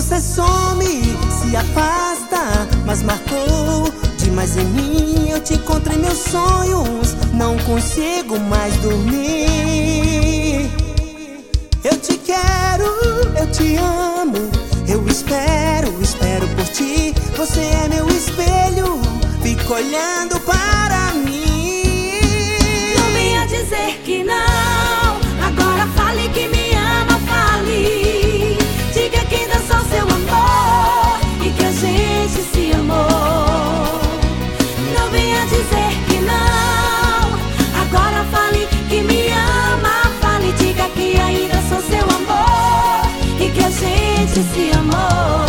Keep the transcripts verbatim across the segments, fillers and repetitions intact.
Você some, se afasta, mas marcou demais em mim. Eu te encontrei meus sonhos, não consigo mais dormir. Eu te quero, eu te amo, eu espero, espero por ti. Você é meu espelho, fico olhando para mim. Não venha dizer que não, agora fale que me ama, fale. Diga que ainda sou seu amor e que a gente se amou. Não venha dizer que não, agora fale que me ama, fale. Diga que ainda sou seu amor e que a gente se amou.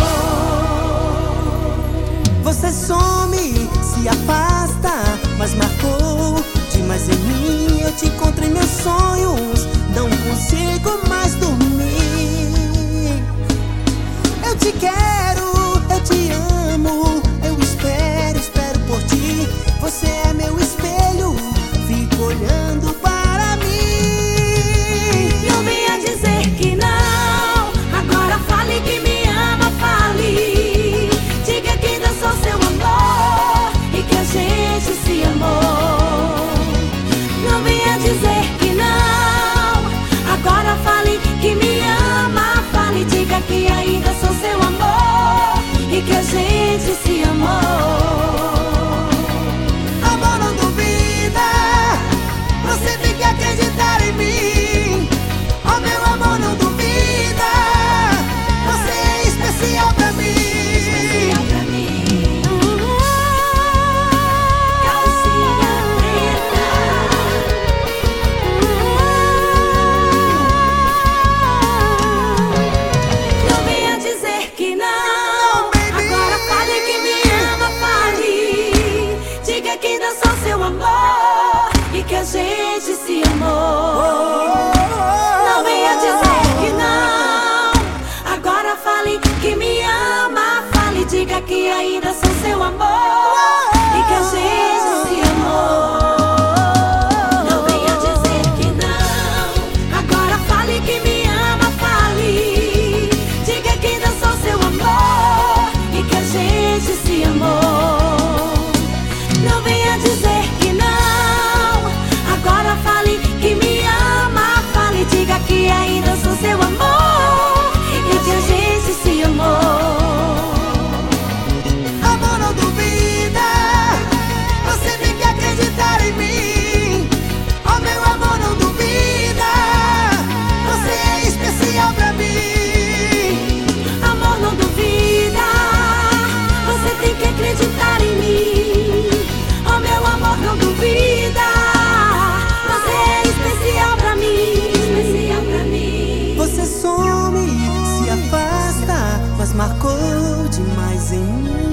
Você some, se afasta, mas marcou demais em mim. Eu te encontrei meus sonhos, não consigo mais dormir. Eu te quero, eu te amo, eu espero, espero por ti. Você é meu espelho, fico olhando para mim. Não venha dizer que não, agora fale que me ama, fale. Diga que ainda sou seu amor e que a gente se amou. Não venha dizer que não, agora fale que me ama, fale. Diga que ainda sou seu amor e que a gente se amou. Amor, não duvida, você tem que acreditar em mim. Oh, meu amor, não duvida, você é especial pra mim. Especial pra mim. Calcinha preta. Não venha dizer que não, agora fale que me ama, fale. Diga que ainda sou seu amor e que a gente se amou. Não venha dizer que não, agora fale que me ama, fale. Diga que ainda sou seu amor e que a gente se amou. Não venha dizer que não, agora fale que me ama, fale. Diga que ainda sou seu amor e que a gente se amou. Não venha dizer que não, agora fale que me ama, fale. Diga que ainda sou seu amor e que a gente se amou. Amor, não duvida, você tem que acreditar em mim. Oh, meu amor, não duvida, você é especial pra mim. Amor, não duvida, você tem que acreditar em mim. Oh, meu amor, não duvida, você é especial pra mim. Especial pra mim. Você some, se afasta, mas marcou demais em mim.